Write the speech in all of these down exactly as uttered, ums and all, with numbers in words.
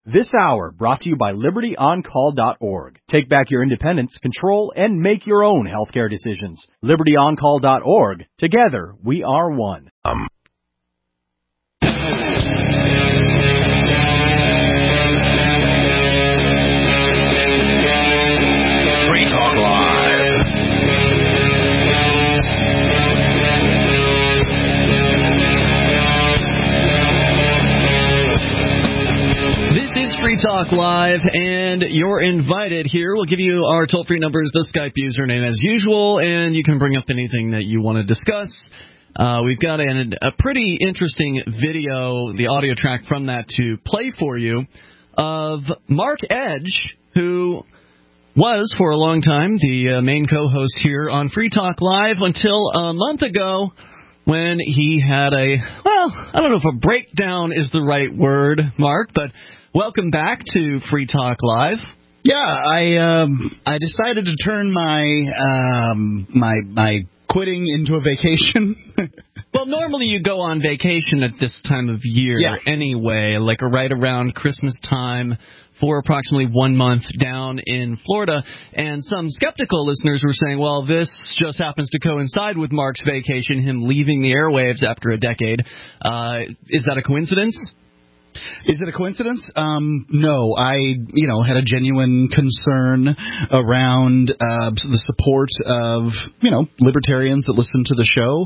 This hour brought to you by Liberty On Call dot org. Take back your independence, control, and make your own healthcare decisions. Liberty On Call dot org. Together, we are one. Um. Free Talk Live. This is Free Talk Live, and you're invited here. We'll give you our toll-free numbers, the Skype username as usual, and you can bring up anything that you want to discuss. Uh, we've got an, a pretty interesting video, the audio track from that to play for you, of Mark Edge, who was for a long time the uh, main co-host here on Free Talk Live until a month ago when he had a, well, I don't know if a breakdown is the right word, Mark, but welcome back to Free Talk Live. Yeah, I um, I decided to turn my um, my my quitting into a vacation. Well, normally you go on vacation at this time of year yeah. anyway, like right around Christmas time, for approximately one month down in Florida. And some skeptical listeners were saying, well, this just happens to coincide with Mark's vacation, him leaving the airwaves after a decade. Uh, is that a coincidence? Is it a coincidence? Um, no, I, you know, had a genuine concern around uh, the support of, you know, libertarians that listen to the show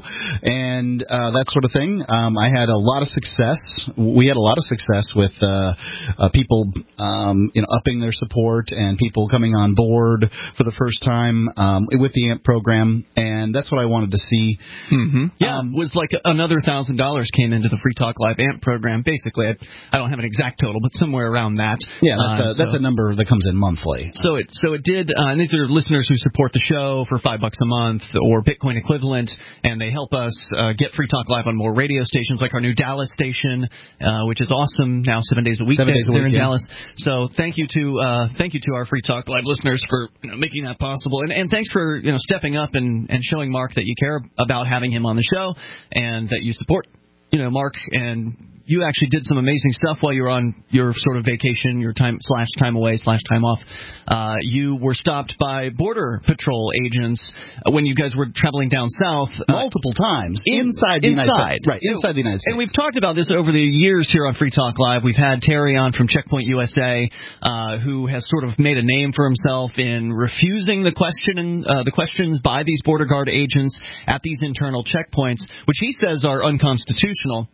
and uh, that sort of thing. Um, I had a lot of success. We had a lot of success with uh, uh, people, um, you know, upping their support and people coming on board for the first time um, with the A M P program, and that's what I wanted to see. Mm-hmm. Yeah, um, it was like another one thousand dollars came into the Free Talk Live A M P program, basically. I, I don't have an exact total, but somewhere around that. Yeah, that's, uh, a, that's so, a number that comes in monthly. So it so it did, uh, and these are listeners who support the show for five bucks a month or Bitcoin equivalent, and they help us uh, get Free Talk Live on more radio stations, like our new Dallas station, uh, which is awesome now, seven days a week. Seven days a week, in yeah. Dallas. So thank you to uh, thank you to our Free Talk Live listeners for you know, making that possible, and, and thanks for you know stepping up and, and showing Mark that you care about having him on the show and that you support you know Mark and. You actually did some amazing stuff while you were on your sort of vacation, your time slash time away slash time off. Uh, you were stopped by Border Patrol agents when you guys were traveling down south. Multiple uh, times. In, inside the inside. United States. Right, inside the United States. And we've talked about this over the years here on Free Talk Live. We've had Terry on from Checkpoint U S A, uh, who has sort of made a name for himself in refusing the question, uh, the questions by these Border Guard agents at these internal checkpoints, which he says are unconstitutional.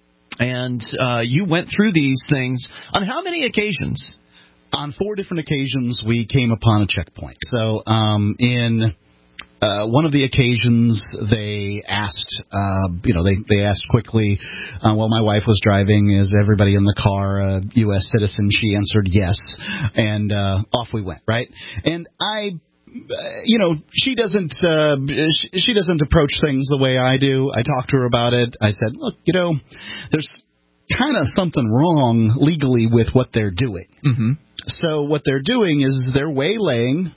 And uh, you went through these things on how many occasions? On four different occasions, we came upon a checkpoint. So um, in uh, one of the occasions, they asked, uh, you know, they, they asked quickly, uh, while my wife was driving, is everybody in the car a U S citizen? She answered yes, and uh, off we went, right? And I... Uh, you know, she doesn't uh, she, she doesn't approach things the way I do. I talked to her about it. I said, look, you know, there's kind of something wrong legally with what they're doing. Mm-hmm. So what they're doing is they're waylaying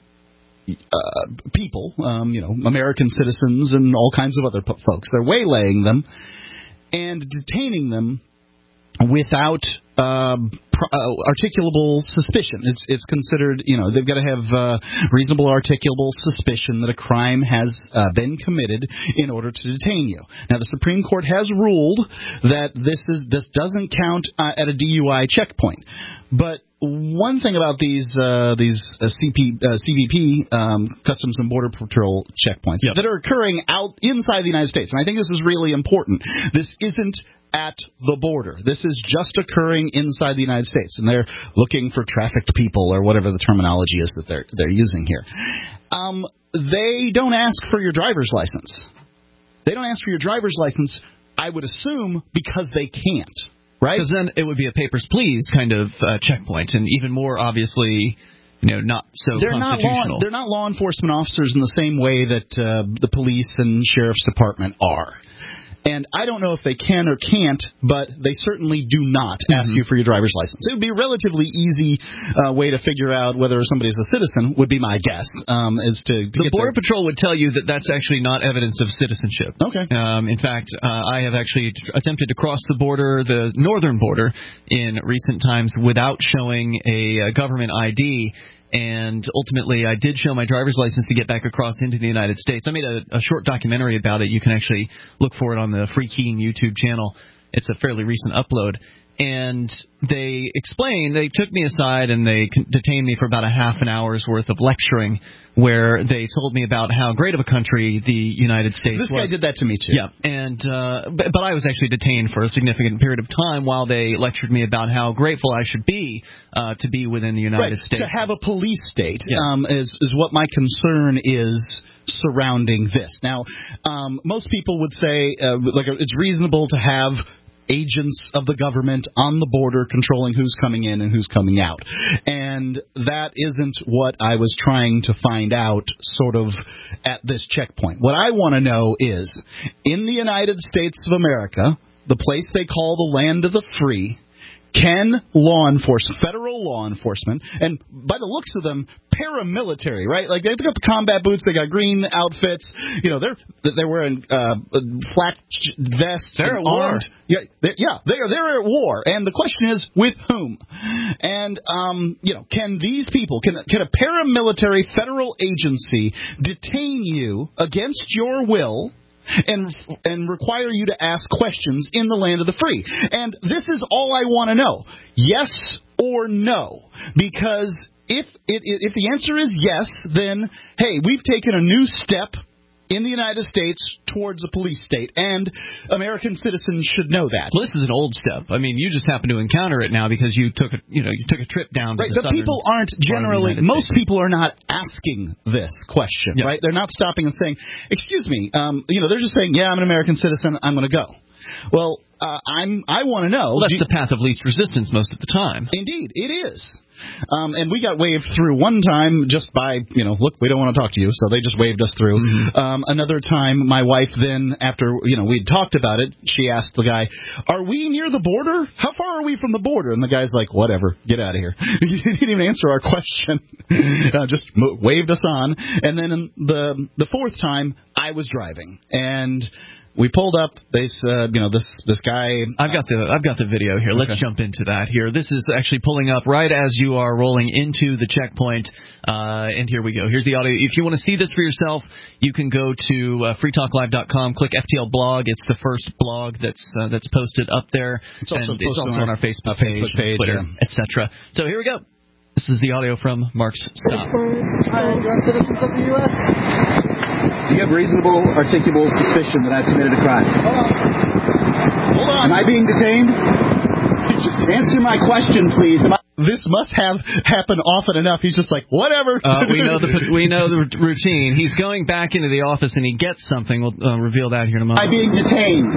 uh, people, um, you know, American citizens and all kinds of other po- folks. They're waylaying them and detaining them without uh, pro- uh, articulable suspicion. It's it's considered, you know, they've got to have uh, reasonable articulable suspicion that a crime has uh, been committed in order to detain you. Now, the Supreme Court has ruled that this is this doesn't count uh, at a D U I checkpoint. But one thing about these uh, these uh, C P, uh, C B P, um, Customs and Border Patrol checkpoints yep. that are occurring out inside the United States, and I think this is really important. This isn't at the border. This is just occurring inside the United States, and they're looking for trafficked people or whatever the terminology is that they're they're using here. Um, they don't ask for your driver's license. They don't ask for your driver's license, I would assume, because they can't. Right? Because then it would be a papers, please kind of uh, checkpoint, and even more obviously, you know, not so they're constitutional. Not law, they're not law enforcement officers in the same way that uh, the police and sheriff's department are. And I don't know if they can or can't, but they certainly do not mm-hmm. ask you for your driver's license. It would be a relatively easy uh, way to figure out whether somebody's a citizen, would be my guess. Um, is to, to The Border their... Patrol would tell you that that's actually not evidence of citizenship. Okay. Um, in fact, uh, I have actually t- attempted to cross the border, the northern border, in recent times without showing a, a government I D. And ultimately, I did show my driver's license to get back across into the United States. I made a, a short documentary about it. You can actually look for it on the Free Keene YouTube channel. It's a fairly recent upload. And they explained, they took me aside and they detained me for about a half an hour's worth of lecturing where they told me about how great of a country the United States this was. This guy did that to me, too. Yeah, and uh, but, but I was actually detained for a significant period of time while they lectured me about how grateful I should be uh, to be within the United right. States. To have a police state yeah. um, is, is what my concern is surrounding this. Now, um, most people would say uh, like it's reasonable to have agents of the government on the border controlling who's coming in and who's coming out. And that isn't what I was trying to find out sort of at this checkpoint. What I want to know is, in the United States of America, the place they call the land of the free, can law enforcement, federal law enforcement, and by the looks of them, paramilitary, right? Like they've got the combat boots, they got green outfits. You know, they're they're wearing uh, flak vests. They're at armed. war. Yeah, they're, yeah, they're they're at war, and the question is with whom? And um, you know, can these people, can can a paramilitary federal agency detain you against your will? And and require you to ask questions in the land of the free. And this is all I want to know. Yes or no? Because if it, if the answer is yes, then, hey, we've taken a new step in the United States towards a police state, and American citizens should know that. Well, this is an old step. I mean, you just happen to encounter it now because you took a, you know, you took a trip down to right, the, the people aren't generally, most people are not asking this question, yeah. right? They're not stopping and saying, excuse me, um, you know, they're just saying, yeah, I'm an American citizen, I'm going to go. Well, uh, I'm, I want to know. Well, that's do, the path of least resistance most of the time. Indeed, it is. Um, and we got waved through one time just by, you know, look, we don't want to talk to you, so they just waved us through. Mm-hmm. Um, another time, my wife then, after, you know, we'd talked about it, she asked the guy, are we near the border? How far are we from the border? And the guy's like, whatever, get out of here. He didn't even answer our question. uh, just mo- waved us on. And then the the fourth time, I was driving. And we pulled up. They said, you know, this this guy. I've got the I've got the video here. Let's okay. jump into that here. This is actually pulling up right as you are rolling into the checkpoint. Uh, and here we go. Here's the audio. If you want to see this for yourself, you can go to uh, free talk live dot com. Click F T L blog. It's the first blog that's uh, that's posted up there. It's also, and it's also on our, our Facebook, uh, Facebook page, Twitter, yeah. et cetera. So here we go. This is the audio from Mark's stop. Hi, you're citizens of the U S? Do you have reasonable, articulable suspicion that I've committed a crime? Hold on. Hold on. Am I being detained? Just answer my question, please. Am I- this must have happened often enough. He's just like, whatever. Uh, we know the we know the routine. He's going back into the office and he gets something. We'll uh, reveal that here in a moment. Am I being detained?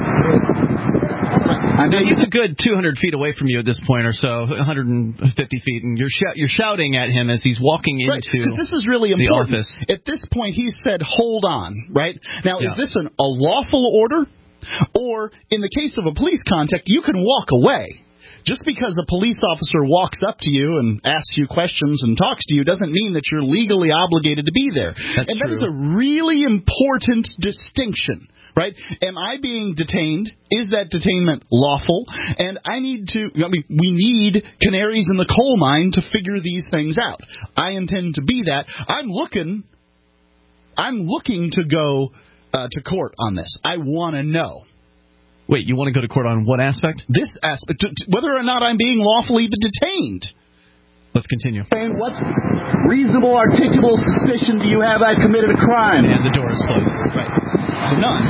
I'm being He's a good two hundred feet away from you at this point or so, one hundred fifty feet, and you're sh- you're shouting at him as he's walking into right, because this is really the important. office. At this point, he said, hold on, right? Now, yeah. is this an, a lawful order? Or, in the case of a police contact, you can walk away. Just because a police officer walks up to you and asks you questions and talks to you doesn't mean that you're legally obligated to be there. That's and true. that is a really important distinction, right? Am I being detained? Is that detainment lawful? And I need to, I mean, we need canaries in the coal mine to figure these things out. I intend to be that. I'm looking, I'm looking to go uh, to court on this. I want to know. Wait, you want to go to court on what aspect? This aspect, whether or not I'm being lawfully detained. Let's continue. And what reasonable, articulable suspicion do you have I've committed a crime? And the door is closed. Right. So none.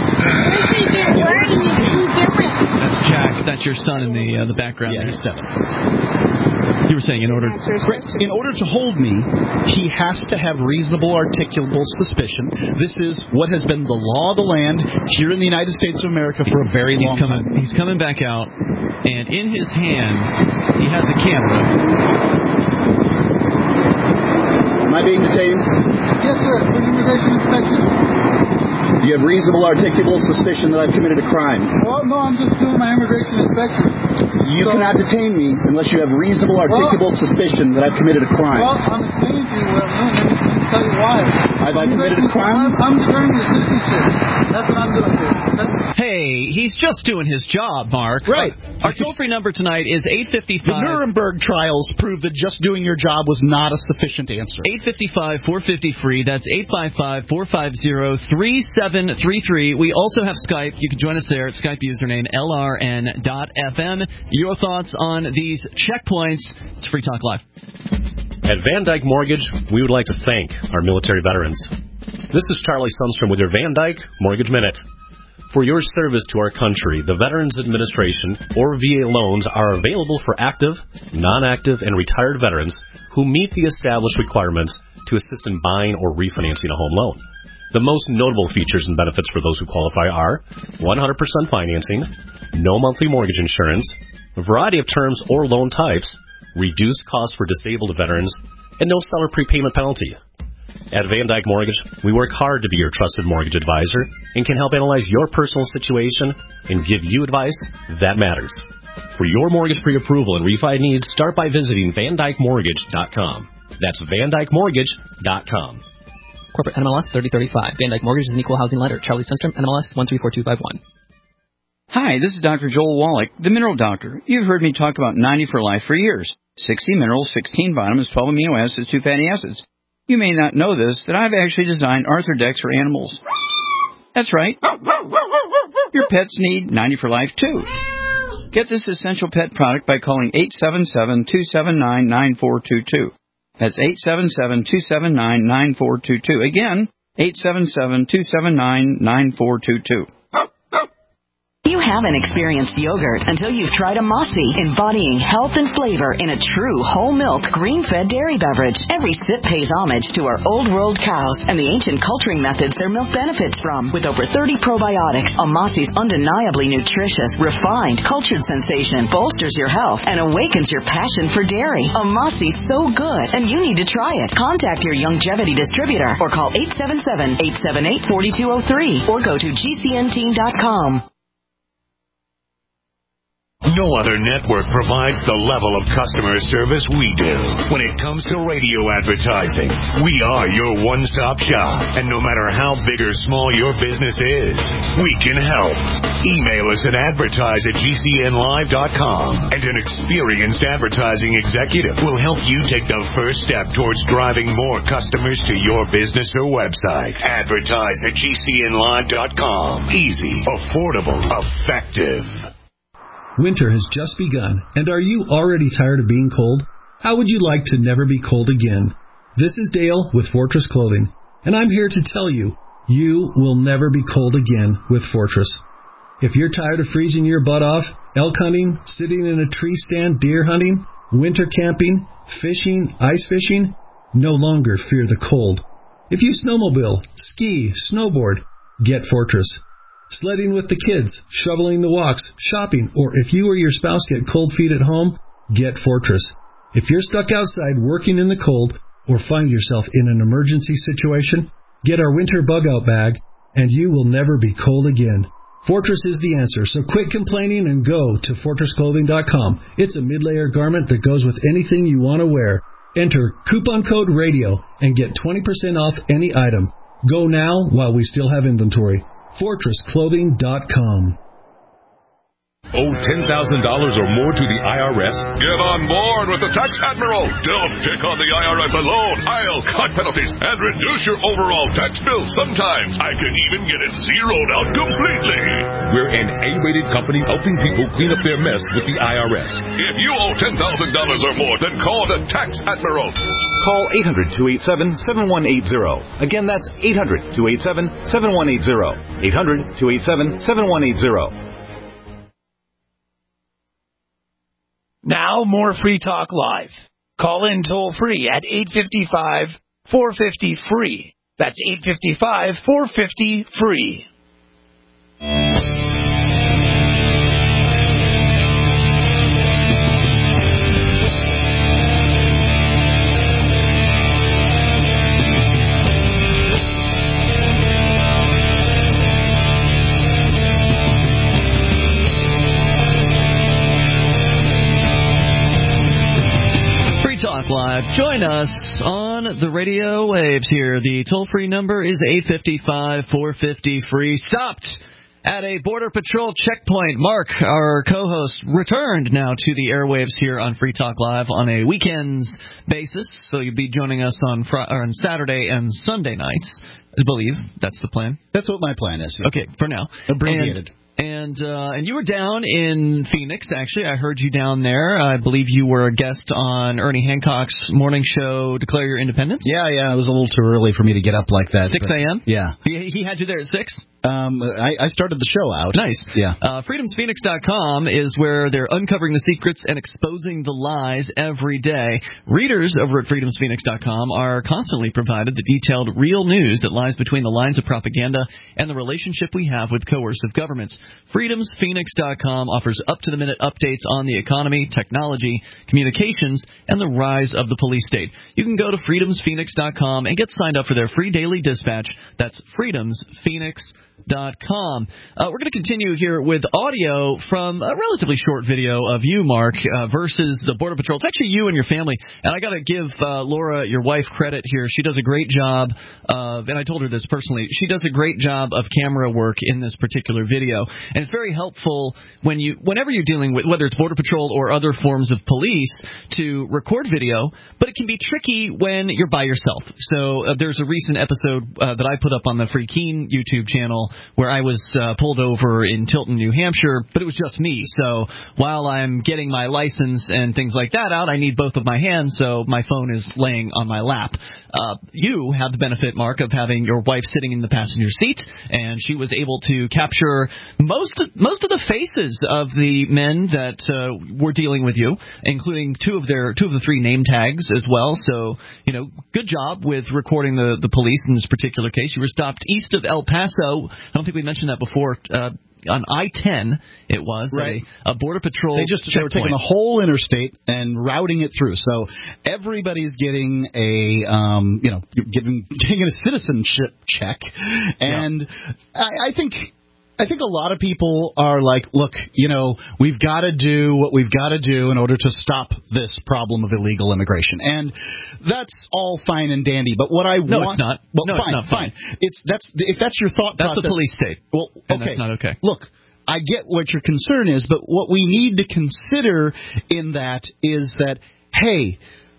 That's Jack. That's your son in the uh, the background. Yeah, he's seven. You were saying in order in order to hold me, he has to have reasonable, articulable suspicion. This is what has been the law of the land here in the United States of America for a very he's long coming, time. He's coming back out, and in his hands, he has a camera. Am I being detained? Yes, sir. For immigration inspection. Do you have reasonable, articulable suspicion that I've committed a crime? Well, no, I'm just doing my immigration inspection. You so, cannot detain me unless you have reasonable, articulable well, suspicion that I've committed a crime. Well, I'm explaining to you what I'm doing. Let me, let me tell you why. Have I committed a crime? I'm, I'm determining your citizenship. That's what I'm doing here. Okay? Hey, he's just doing his job, Mark. Right. Uh, our toll-free number tonight is eight five five... The Nuremberg trials prove that just doing your job was not a sufficient answer. eight five five, four five zero, free. That's eight five five, four five zero, three seven three three. We also have Skype. You can join us there at Skype username L R N dot F M. Your thoughts on these checkpoints. It's Free Talk Live. At Van Dyke Mortgage, we would like to thank our military veterans. This is Charlie Sundstrom with your Van Dyke Mortgage Minute. For your service to our country, the Veterans Administration or V A loans are available for active, non-active, and retired veterans who meet the established requirements to assist in buying or refinancing a home loan. The most notable features and benefits for those who qualify are one hundred percent financing, no monthly mortgage insurance, a variety of terms or loan types, reduced costs for disabled veterans, and no seller prepayment penalty. At Van Dyke Mortgage, we work hard to be your trusted mortgage advisor and can help analyze your personal situation and give you advice that matters. For your mortgage pre-approval and refi needs, start by visiting van dyke mortgage dot com. That's van dyke mortgage dot com. Corporate N M L S thirty thirty-five. Van Dyke Mortgage is an equal housing lender. Charlie Sundstrom, N M L S one three four two five one. Hi, this is Doctor Joel Wallach, the Mineral Doctor. You've heard me talk about ninety for Life for years. sixty minerals, sixteen vitamins, twelve amino acids, two fatty acids. You may not know this, that I've actually designed Arthrodex for animals. That's right. Your pets need ninety for Life, too. Get this essential pet product by calling eight seven seven, two seven nine, nine four two two. That's eight seven seven, two seven nine, nine four two two. Again, eight seven seven, two seven nine, nine four two two. You haven't experienced yogurt until you've tried a Mossy, embodying health and flavor in a true whole milk, green-fed dairy beverage. Every sip pays homage to our old world cows and the ancient culturing methods their milk benefits from. With over thirty probiotics, a Mossy's undeniably nutritious, refined, cultured sensation bolsters your health and awakens your passion for dairy. A Mossy's so good, and you need to try it. Contact your Youngevity distributor or call eight seven seven, eight seven eight, four two zero three or go to G C N team dot com. No other network provides the level of customer service we do. When it comes to radio advertising, we are your one-stop shop. And no matter how big or small your business is, we can help. Email us at advertise at G C N live dot com, and an experienced advertising executive will help you take the first step towards driving more customers to your business or website. Advertise at G C N live dot com. Easy, affordable, effective. Winter has just begun, and are you already tired of being cold? How would you like to never be cold again? This is Dale with Fortress Clothing, and I'm here to tell you, you will never be cold again with Fortress. If you're tired of freezing your butt off, elk hunting, sitting in a tree stand, deer hunting, winter camping, fishing, ice fishing, no longer fear the cold. If you snowmobile, ski, snowboard, get Fortress. Sledding with the kids, shoveling the walks, shopping, or if you or your spouse get cold feet at home, get Fortress. If you're stuck outside working in the cold or find yourself in an emergency situation, get our winter bug-out bag, and you will never be cold again. Fortress is the answer, so quit complaining and go to fortress clothing dot com. It's a mid-layer garment that goes with anything you want to wear. Enter coupon code RADIO and get twenty percent off any item. Go now while we still have inventory. fortress clothing dot com. Owe ten thousand dollars or more to the I R S? Get on board with the Tax Admiral. Don't pick on the I R S alone. I'll cut penalties and reduce your overall tax bill. Sometimes I can even get it zeroed out completely. We're an A-rated company helping people clean up their mess with the I R S. If you owe ten thousand dollars or more, then call the Tax Admiral. Call eight hundred, two eight seven, seven one eight zero. Again, that's eight hundred, two eight seven, seven one eight zero. eight hundred, two eight seven, seven one eight zero. Now, more Free Talk Live. Call in toll-free at eight five five, four five zero, free. That's eight five five, four five zero, free. Talk Live. Join us on the radio waves here. The toll-free number is eight five five, four five zero, free. Stopped at a Border Patrol checkpoint. Mark, our co-host, returned now to the airwaves here on Free Talk Live on a weekends basis. So you'll be joining us on Fri- or on Saturday and Sunday nights, I believe. That's the plan. That's what my plan is. Okay, for now. Abbreviated. And, And uh, and you were down in Phoenix, actually. I heard you down there. I believe you were a guest on Ernie Hancock's morning show, Declare Your Independence. Yeah, yeah. It was a little too early for me to get up like that. six a.m.? Yeah. He, he had you there at six? Um, I, I started the show out. Nice. Yeah. Uh, freedoms phoenix dot com is where they're uncovering the secrets and exposing the lies every day. Readers over at freedoms phoenix dot com are constantly provided the detailed real news that lies between the lines of propaganda and the relationship we have with coercive governments. freedoms phoenix dot com offers up-to-the-minute updates on the economy, technology, communications, and the rise of the police state. You can go to freedoms phoenix dot com and get signed up for their free daily dispatch. That's freedoms phoenix dot com. Uh, we're going to continue here with audio from a relatively short video of you, Mark, uh, versus the Border Patrol. It's actually you and your family. And I got to give uh, Laura, your wife, credit here. She does a great job of, and I told her this personally, she does a great job of camera work in this particular video. And it's very helpful when you, whenever you're dealing with, whether it's Border Patrol or other forms of police, to record video, but it can be tricky when you're by yourself. So uh, there's a recent episode uh, that I put up on the Free Keene YouTube channel where I was uh, pulled over in Tilton, New Hampshire, but it was just me. So while I'm getting my license and things like that out, I need both of my hands, so my phone is laying on my lap. Uh, you have the benefit, Mark, of having your wife sitting in the passenger seat, and she was able to capture most of, most of the faces of the men that uh, were dealing with you, including two of their two of the three name tags as well. So, you know, good job with recording the, the police in this particular case. You were stopped east of El Paso. I don't think we mentioned that before. Uh, on I ten, it was right. a, a Border Patrol. They just they were taking the whole interstate and routing it through. So everybody's getting a um, you know getting getting a citizenship check, and yeah. I, I think. I think a lot of people are like, look, you know, we've got to do what we've got to do in order to stop this problem of illegal immigration. And that's all fine and dandy. But what I no, want... No, it's not. Well, no, fine, it's not fine. fine. It's, that's, if that's your thought that's process... That's the police state. Well, okay. And that's not okay. Look, I get what your concern is, but what we need to consider in that is that, hey...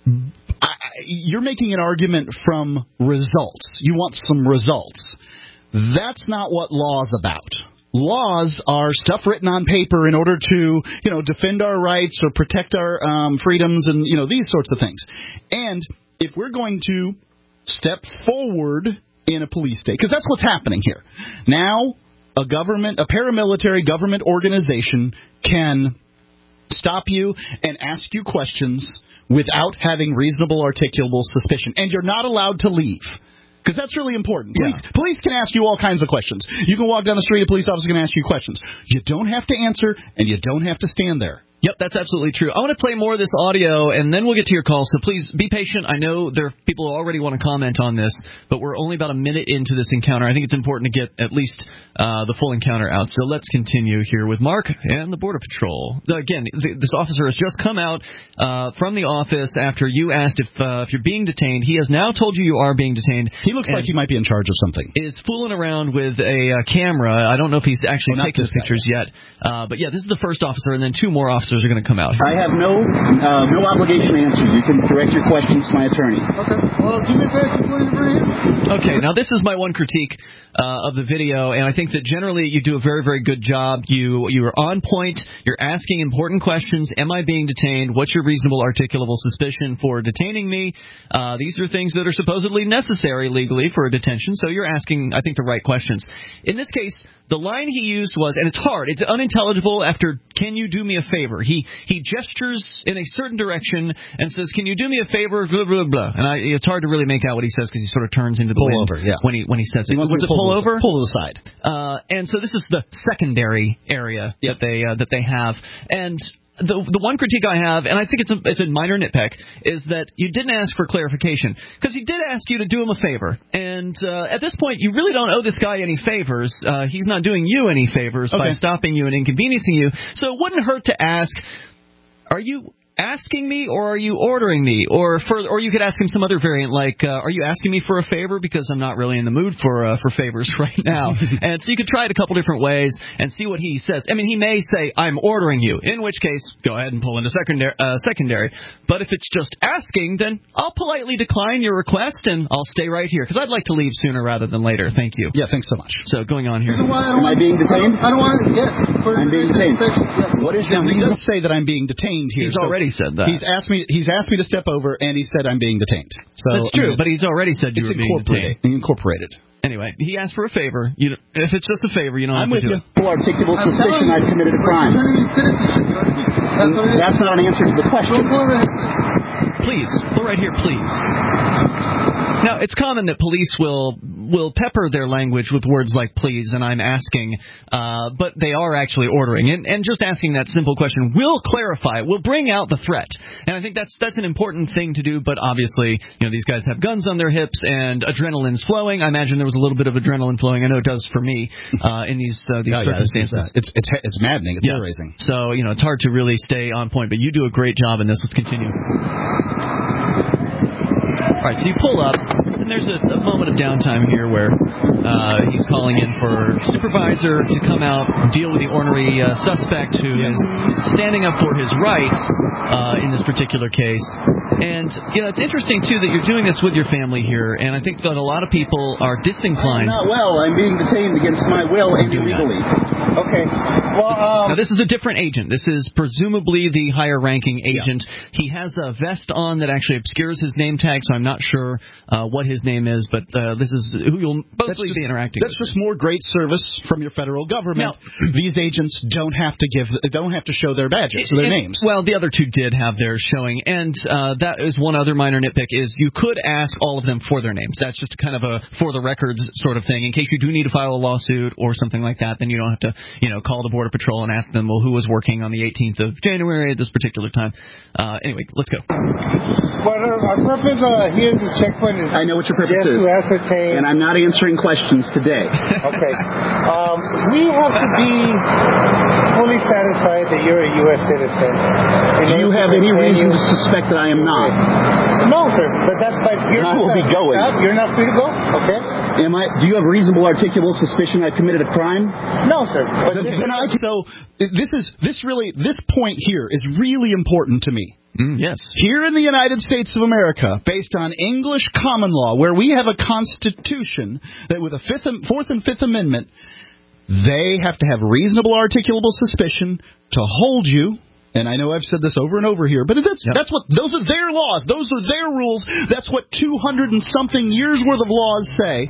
I, you're making an argument from results. You want some results. That's not what law's about. Laws are stuff written on paper in order to, you know, defend our rights or protect our um, freedoms and, you know, these sorts of things. And if we're going to step forward in a police state, because that's what's happening here. Now, a government, a paramilitary government organization can stop you and ask you questions without having reasonable articulable suspicion. And you're not allowed to leave. Because that's really important. Police, yeah. police can ask you all kinds of questions. You can walk down the street, a police officer can ask you questions. You don't have to answer, and you don't have to stand there. Yep, that's absolutely true. I want to play more of this audio, and then we'll get to your call, so please be patient. I know there are people who already want to comment on this, but we're only about a minute into this encounter. I think it's important to get at least uh, the full encounter out. So let's continue here with Mark and the Border Patrol. Again, th- this officer has just come out uh, from the office after you asked if uh, if you're being detained. He has now told you you are being detained. He looks like he might be in charge of something. Is fooling around with a uh, camera. I don't know if he's actually oh, taken the pictures guy. yet. Uh, but, yeah, this is the first officer, and then two more officers are going to come out. I have no uh, no obligation to answer. You can direct your questions to my attorney. Okay. Well, do me a favor, please, Brian. Okay. Now, this is my one critique uh, of the video, and I think that generally you do a very, very good job. You you are on point. You're asking important questions. Am I being detained? What's your reasonable articulable suspicion for detaining me? Uh, these are things that are supposedly necessary legally for a detention, so you're asking, I think, the right questions. In this case, the line he used was, and it's hard, it's unintelligible after, can you do me a favor? He he gestures in a certain direction and says, can you do me a favor, blah, blah, blah. And I, it's hard to really make out what he says because he sort of turns into the pull wind over, yeah. when he when he says it. He Was it pull, pull over? Pull to the side. Uh, and so this is the secondary area yep. that they uh, that they have. And The the one critique I have, and I think it's a, it's a minor nitpick, is that you didn't ask for clarification. Because he did ask you to do him a favor. And uh, at this point, you really don't owe this guy any favors. Uh, he's not doing you any favors okay. by stopping you and inconveniencing you. So it wouldn't hurt to ask, are you asking me or are you ordering me? Or for, or you could ask him some other variant like, uh, are you asking me for a favor? Because I'm not really in the mood for uh, for favors right now. And so you could try it a couple different ways and see what he says. I mean, he may say, I'm ordering you, in which case, go ahead and pull into secondary. Uh, secondary. But if it's just asking, then I'll politely decline your request and I'll stay right here because I'd like to leave sooner rather than later. Thank you. Yeah, thanks so much. So going on here. Am I being detained? I don't want to, yes. I'm being detained. Yes. What is your reason? He does say that I'm being detained here. He's so already said that. He's asked me He's asked me to step over, and he said I'm being detained. So That's true, I mean, but he's already said you were being detained. Incorporated. Anyway, he asked for a favor. You, if it's just a favor, you don't I'm have with to do you. it. Articulable suspicion I've committed a crime. That's not an answer to the question. Please, go right here, please. Now, it's common that police will will pepper their language with words like please and I'm asking, uh, but they are actually ordering. And, and just asking that simple question will clarify, will bring out the threat. And I think that's that's an important thing to do, but obviously, you know, these guys have guns on their hips and adrenaline's flowing. I imagine there was a little bit of adrenaline flowing. I know it does for me uh, in these uh, these yeah, circumstances. Yeah, it's, it's, it's, it's maddening. It's yeah. hair-raising. So, you know, it's hard to really stay on point, but you do a great job in this. Let's continue. All right, so you pull up, and there's a, a moment of downtime here where uh, he's calling in for supervisor to come out, deal with the ornery uh, suspect who yes. is standing up for his rights uh, in this particular case. And, you know, it's interesting, too, that you're doing this with your family here, and I think that a lot of people are disinclined. I'm not well. I'm being detained against my will and illegally. Okay. Well, um, now, this is a different agent. This is presumably the higher-ranking agent. Yeah. He has a vest on that actually obscures his name tag, so I'm not sure uh, what his name is, but uh, this is who you'll mostly be interacting that's with. That's just more great service from your federal government. Now, these agents don't have to give, don't have to show their badges or their and, names. Well, the other two did have theirs showing, and uh, that is one other minor nitpick, is you could ask all of them for their names. That's just kind of a for-the-records sort of thing. In case you do need to file a lawsuit or something like that, then you don't have to, you know, call the Border Patrol and ask them, well, who was working on the eighteenth of January at this particular time. Uh, anyway, let's go. Well, our purpose uh, here at the checkpoint is... I know what your purpose is. To ascertain... And I'm not answering questions today. Okay. Um, we have to be fully satisfied that you're a U S citizen. Do you have any reason to suspect that I am not? No, sir. But that's by your... I will be going. You're not free to go? Okay. Am I? Do you have reasonable, articulable suspicion I've committed a crime? No, sir. But okay. So this is this really this point here is really important to me. Mm, yes. Here in the United States of America, based on English common law, where we have a constitution that with a fifth, fourth and fifth amendment, they have to have reasonable, articulable suspicion to hold you. And I know I've said this over and over here, but that's yep. that's what those are their laws. Those are their rules. That's what two hundred and something years worth of laws say.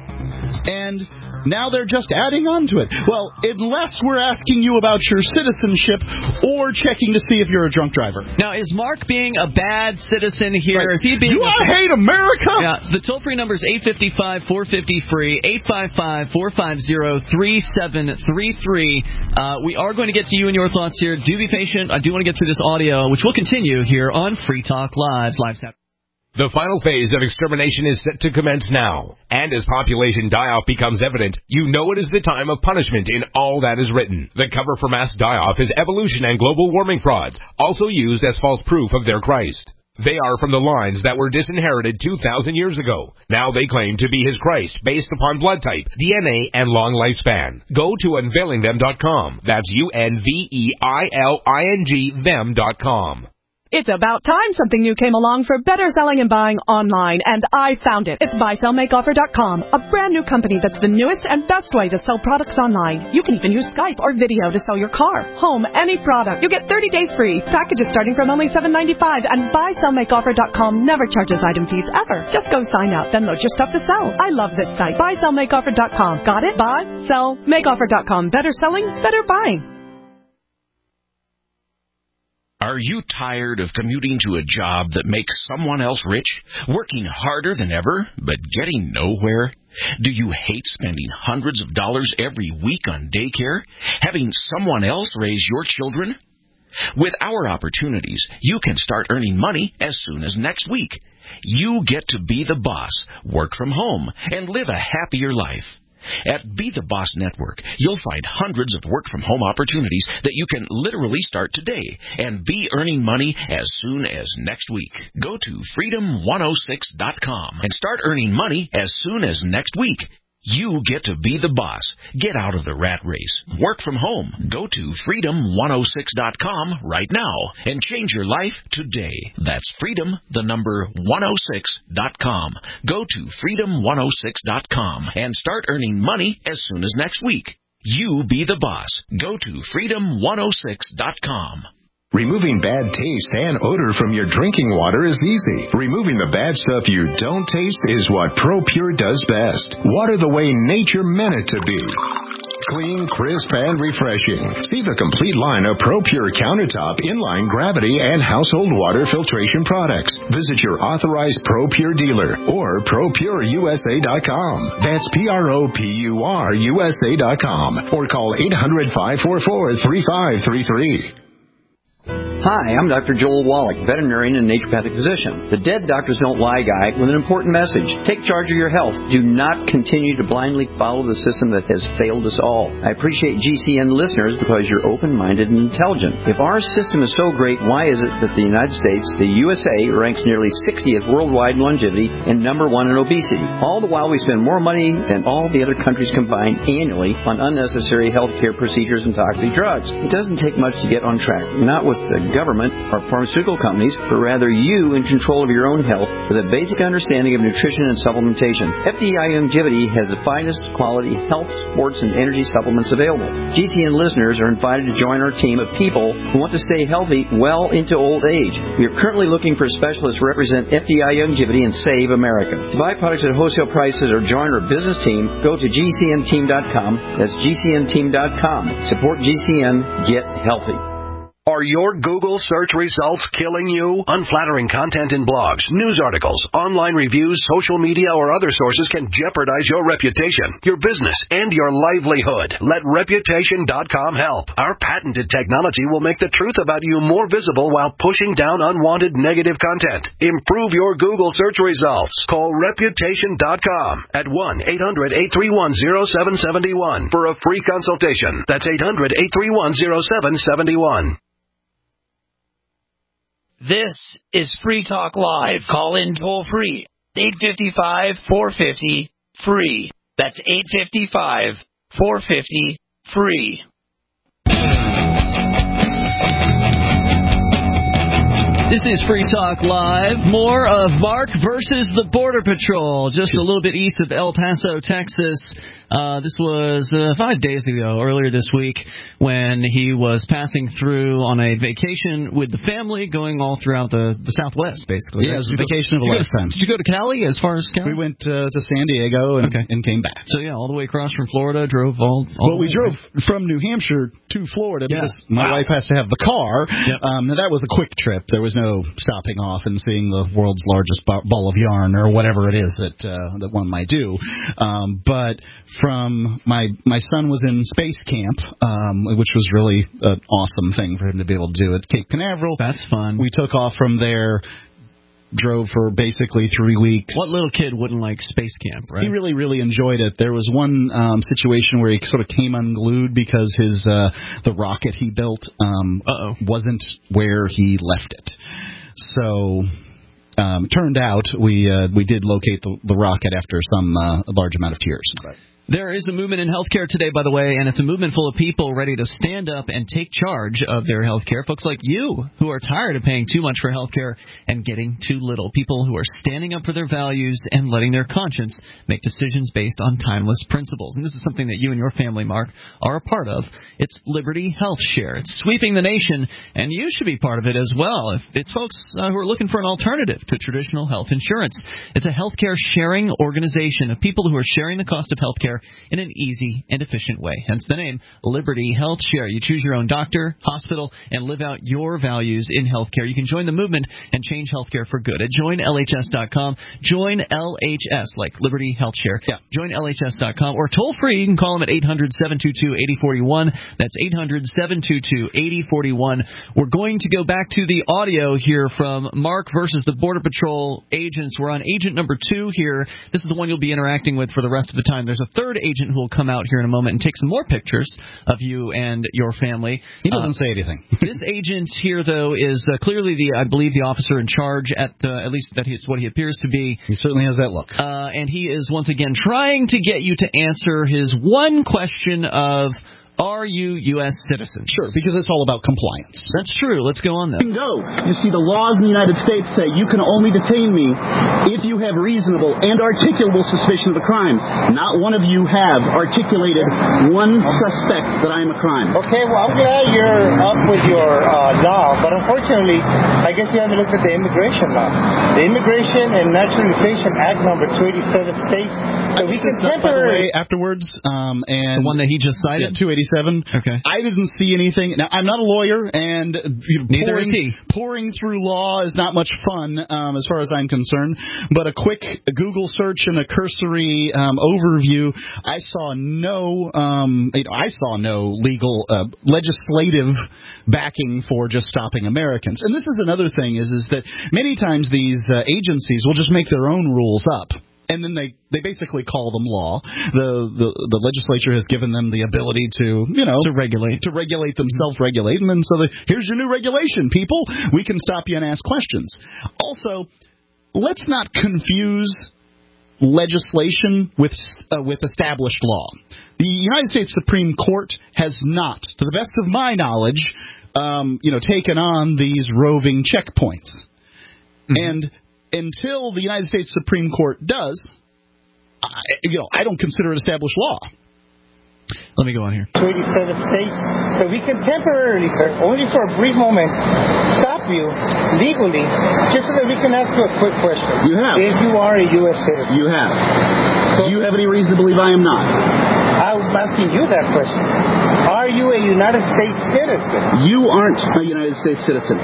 And now they're just adding on to it. Well, unless we're asking you about your citizenship or checking to see if you're a drunk driver. Now, is Mark being a bad citizen here? Right. Is he being? Do a... I hate America? Yeah. The toll-free number is eight five five, four five zero, free, eight five five, four five zero, three seven three three. Uh, we are going to get to you and your thoughts here. Do be patient. I do want to get through this audio, which will continue here on Free Talk Live. Live snap. The final phase of extermination is set to commence now. And as population die-off becomes evident, you know it is the time of punishment in all that is written. The cover for mass die-off is evolution and global warming frauds, also used as false proof of their Christ. They are from the lines that were disinherited two thousand years ago. Now they claim to be his Christ based upon blood type, D N A, and long lifespan. Go to unveiling them dot com. That's U N V E I L I N G them dot com. It's about time something new came along for better selling and buying online, and I found it. It's buy sell make offer dot com, a brand new company that's the newest and best way to sell products online. You can even use Skype or video to sell your car, home, any product. You get thirty days free, packages starting from only seven ninety-five, and buy sell make offer dot com never charges item fees ever. Just go sign up, then load your stuff to sell. I love this site. buy sell make offer dot com. Got it? buy sell make offer dot com. Better selling, better buying. Are you tired of commuting to a job that makes someone else rich, working harder than ever, but getting nowhere? Do you hate spending hundreds of dollars every week on daycare, having someone else raise your children? With our opportunities, you can start earning money as soon as next week. You get to be the boss, work from home, and live a happier life. At Be the Boss Network, you'll find hundreds of work-from-home opportunities that you can literally start today and be earning money as soon as next week. Go to freedom one oh six dot com and start earning money as soon as next week. You get to be the boss. Get out of the rat race. Work from home. Go to freedom one oh six dot com right now and change your life today. That's freedom, the number one oh six dot com. Go to freedom one oh six dot com and start earning money as soon as next week. You be the boss. Go to freedom one oh six dot com. Removing bad taste and odor from your drinking water is easy. Removing the bad stuff you don't taste is what ProPure does best. Water the way nature meant it to be. Clean, crisp, and refreshing. See the complete line of ProPure countertop, inline gravity, and household water filtration products. Visit your authorized ProPure dealer or pro pure u s a dot com. That's P R O P U R U S A dot com or call eight hundred, five four four, three five three three. Hi, I'm Doctor Joel Wallach, veterinarian and naturopathic physician. The Dead Doctors Don't Lie guy with an important message. Take charge of your health. Do not continue to blindly follow the system that has failed us all. I appreciate G C N listeners because you're open-minded and intelligent. If our system is so great, why is it that the United States, the U S A, ranks nearly sixtieth worldwide in longevity and number one in obesity? All the while we spend more money than all the other countries combined annually on unnecessary health care procedures and toxic drugs. It doesn't take much to get on track. Not with the government or pharmaceutical companies, but rather you in control of your own health with a basic understanding of nutrition and supplementation. F D I Longevity has the finest quality health, sports, and energy supplements available. G C N listeners are invited to join our team of people who want to stay healthy well into old age. We are currently looking for specialists to represent F D I Longevity and Save America. To buy products at wholesale prices or join our business team, go to G C N team dot com. That's G C N team dot com. Support G C N. Get healthy. Are your Google search results killing you? Unflattering content in blogs, news articles, online reviews, social media, or other sources can jeopardize your reputation, your business, and your livelihood. Let reputation dot com help. Our patented technology will make the truth about you more visible while pushing down unwanted negative content. Improve your Google search results. Call reputation dot com at one eight hundred, eight three one, zero seven seven one for a free consultation. That's eight hundred, eight three one, zero seven seven one. This is Free Talk Live. Call in toll free. eight five five, four five zero, free. That's eight five five, four five zero, free. This is Free Talk Live. More of Mark versus the Border Patrol, just a little bit east of El Paso, Texas. Uh, this was uh, five days ago, earlier this week, when he was passing through on a vacation with the family, going all throughout the, the Southwest, basically. Yeah, it was a vacation of a lifetime. Did you go to Cali, as far as Cali? We went uh, to San Diego and, okay. and came back. So, yeah, all the way across from Florida, drove all, all Well, we way, drove right? from New Hampshire to Florida yeah. because my wow. wife has to have the car. Yep. Um, and that was a quick trip. There was no stopping off and seeing the world's largest ball of yarn or whatever it is that uh, that one might do. Um, but from my my son was in space camp, um, which was really an awesome thing for him to be able to do at Cape Canaveral. That's fun. We took off from there. Drove for basically three weeks. What little kid wouldn't like space camp, right? He really, really enjoyed it. There was one um, situation where he sort of came unglued because his uh, the rocket he built um, Uh-oh. wasn't where he left it. So um, it turned out we uh, we did locate the, the rocket after some uh, large amount of tears. Right. There is a movement in healthcare today, by the way, and it's a movement full of people ready to stand up and take charge of their healthcare. Folks like you who are tired of paying too much for healthcare and getting too little. People who are standing up for their values and letting their conscience make decisions based on timeless principles. And this is something that you and your family, Mark, are a part of. It's Liberty Health Share. It's sweeping the nation, and you should be part of it as well. It's folks uh, who are looking for an alternative to traditional health insurance. It's a healthcare sharing organization of people who are sharing the cost of healthcare in an easy and efficient way. Hence the name, Liberty Health Share. You choose your own doctor, hospital, and live out your values in healthcare. You can join the movement and change healthcare for good at join L H S dot com. Join L H S, like Liberty Health Share. Yeah. join L H S dot com. Or toll free, you can call them at eight hundred, seven two two, eight oh four one. That's eight hundred, seven two two, eight oh four one. We're going to go back to the audio here from Mark versus the Border Patrol agents. We're on agent number two here. This is the one you'll be interacting with for the rest of the time. There's a third third agent who will come out here in a moment and take some more pictures of you and your family. He doesn't uh, say anything. This agent here, though, is uh, clearly the, I believe, the officer in charge, at the, at least that is what he appears to be. He certainly has that look. Uh, and he is, once again, trying to get you to answer his one question of, are you U S citizens? Sure, because it's all about compliance. That's true. Let's go on then. Go. You see, the laws in the United States say you can only detain me if you have reasonable and articulable suspicion of a crime. Not one of you have articulated one suspect that I am a crime. Okay, well, I'm glad you're up with your uh, law, but unfortunately, I guess you haven't looked at the immigration law. The Immigration and Naturalization Act number two eighty-seven states that we can temporarily... afterwards, um, and the one that he just cited? Yeah, two eighty-seven. Okay. I didn't see anything. Now, I'm not a lawyer, and you know, neither pouring, is he. Pouring through law is not much fun, um, as far as I'm concerned. But a quick Google search and a cursory um, overview, I saw no, um, you know, I saw no legal uh, legislative backing for just stopping Americans. And this is another thing: is is that many times these uh, agencies will just make their own rules up. And then they, they basically call them law. The, the the legislature has given them the ability to, you know, to regulate, to regulate themselves, regulate, and then so the, here's your new regulation, people. We can stop you and ask questions. Also, let's not confuse legislation with uh, with established law. The United States Supreme Court has not, to the best of my knowledge, um, you know, taken on these roving checkpoints, mm-hmm. and. Until the United States Supreme Court does, I, you know, I don't consider it established law. Let me go on here. two eighty-seven states that we can temporarily, sir, only for a brief moment, stop you legally, just so that we can ask you a quick question. You have. If you are a U S citizen. You have. So, do you have any reason to believe I am not? I'm asking you that question. Are you a United States citizen? You aren't a United States citizen.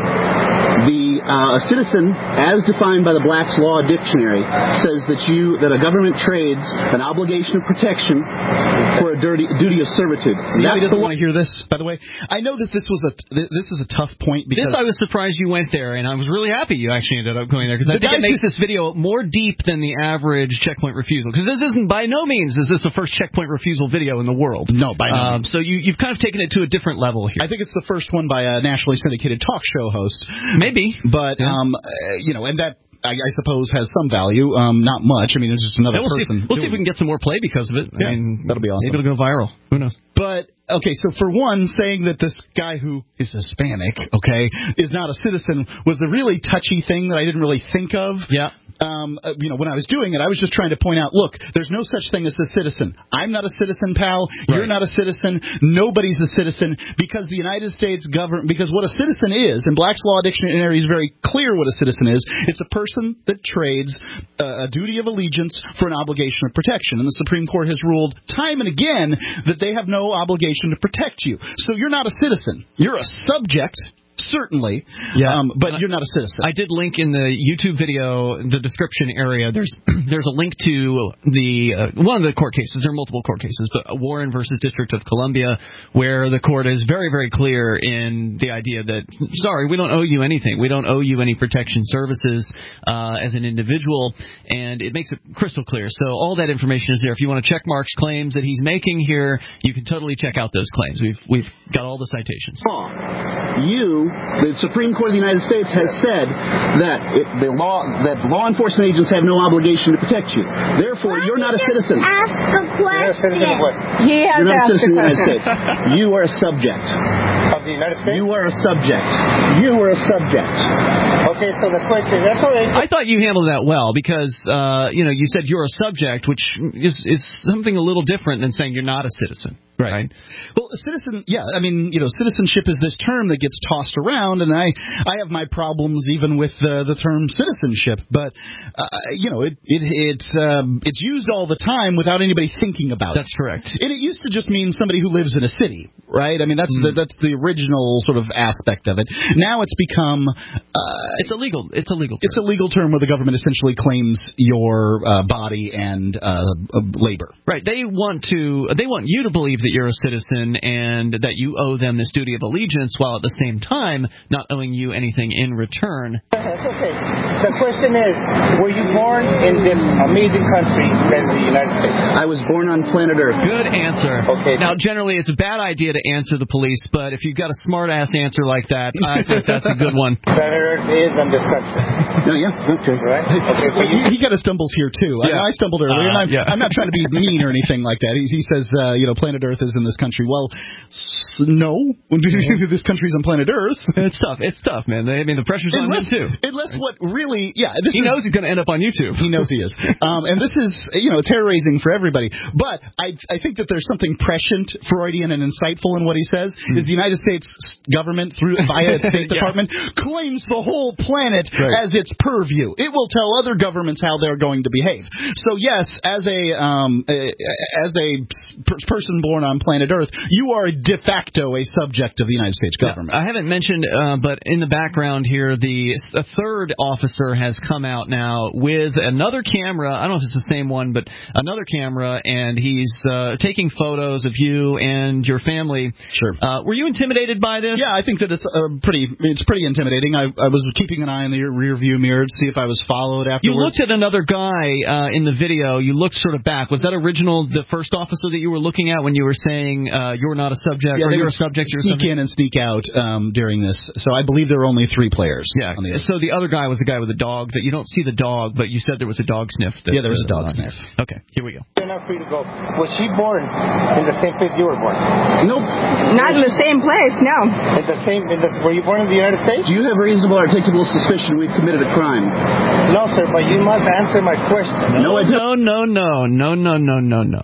The uh, a citizen, as defined by the Black's Law Dictionary, says that you that a government trades an obligation of protection for a dirty, duty of servitude. See, he doesn't want to hear this, by the way. I know that this was a this is a tough point because this I was surprised you went there, and I was really happy you actually ended up going there because I think it makes this video more deep than the average checkpoint refusal. Because this isn't by no means is this the first checkpoint refusal video in the world. No, by no um, means. So you you've kind of taken it to a different level here. I think it's the first one by a nationally syndicated talk show host. Maybe, but yeah. um, uh, you know, and that. I, I suppose has some value, um, not much. I mean, it's just another yeah, we'll person. See, we'll see if we can get some more play because of it. Yeah, I mean, that'll be awesome. Maybe it'll go viral. Who knows? But okay, so for one, saying that this guy who is Hispanic, okay, is not a citizen was a really touchy thing that I didn't really think of. Yeah. Um, uh, you know, when I was doing it, I was just trying to point out, look, there's no such thing as a citizen. I'm not a citizen, pal. You're right. not a citizen. Nobody's a citizen because the United States government, because what a citizen is, and Black's Law Dictionary is very clear what a citizen is. It's a person that trades uh, a duty of allegiance for an obligation of protection. And the Supreme Court has ruled time and again that they have no obligation to protect you. So you're not a citizen. You're a subject. Certainly, yeah, um, but and you're not a citizen. I did link in the YouTube video, the description area. There's there's a link to the uh, one of the court cases. There are multiple court cases, but Warren versus District of Columbia, where the court is very very clear in the idea that sorry, we don't owe you anything. We don't owe you any protection services uh, as an individual, and it makes it crystal clear. So all that information is there. If you want to check Mark's claims that he's making here, you can totally check out those claims. We've we've got all the citations. You. The Supreme Court of the United States has said that it, the law that law enforcement agents have no obligation to protect you. Therefore, Why you're not a just citizen. Ask a question. He has you're not a citizen of the United question. States. You are a subject. Of the United States? You are a subject. You are a subject. Okay, so the question. That's all right. I thought you handled that well because uh, you know you said you're a subject, which is is something a little different than saying you're not a citizen. Right. right. Well, a citizen, yeah, I mean, you know, citizenship is this term that gets tossed around, and I, I have my problems even with uh, the term citizenship. But, uh, you know, it, it it's um, it's used all the time without anybody thinking about that's it. That's correct. And it used to just mean somebody who lives in a city, right? I mean, that's mm. the, that's the original. original sort of aspect of it. Now it's become uh, it's illegal. It's a legal. Term. It's a legal term where the government essentially claims your uh, body and uh, uh, labor. Right. They want to. They want you to believe that you're a citizen and that you owe them this duty of allegiance, while at the same time not owing you anything in return. That's okay. The question is, were you born in this amazing country that is the United States? I was born on planet Earth. Good answer. Okay. Now, generally, it's a bad idea to answer the police, but if you've got a smart-ass answer like that, I think that's a good one. Planet Earth is on this country. No, yeah, okay. Right? Okay, so he, he kind of stumbles here, too. Yeah. I, I stumbled earlier, uh, and I'm, yeah. I'm not trying to be mean or anything like that. He, he says, uh, you know, planet Earth is in this country. Well, s- no. This country's on planet Earth. It's tough. It's tough, man. I mean, the pressure's unless, on him, too. Unless what really, yeah. This he is, knows he's going to end up on YouTube. He knows he is. Um, and this is, you know, it's hair-raising for everybody. But I, I think that there's something prescient, Freudian, and insightful in what he says, mm. is the United States government, through via its State yeah. Department, claims the whole planet right. as its purview. It will tell other governments how they're going to behave. So, yes, as a, um, a as a person born on planet Earth, you are de facto a subject of the United States government. Yeah, I haven't mentioned, uh, but in the background here, the a third officer has come out now with another camera. I don't know if it's the same one, but another camera, and he's uh, taking photos of you and your family. Sure. Uh, were you intimidated by this? Yeah, I think that it's uh, pretty. It's pretty intimidating. I, I was keeping an eye in the rear view mirror to see if I was followed afterwards. You looked at another guy uh, in the video. You looked sort of back. Was that original, the first officer that you were looking at when you were saying uh, you're not a subject, yeah, or they you're a subject? You're sneak something? in and sneak out um, during this. So I believe there were only three players. Yeah. On the so the other guy was the guy with the dog. That you don't see the dog, but you said there was a dog sniff. That, yeah, there was a dog sniff. Okay, here we go. You're not free to go. Was she born in the same place you were born? Nope. Not in the same place, no. In the same. In the, were you born in the United States? Do you have reasonable articulable suspicion we've committed a crime? No, sir, but you must answer my question. No, I don't. No, no, no, no, no, no, no.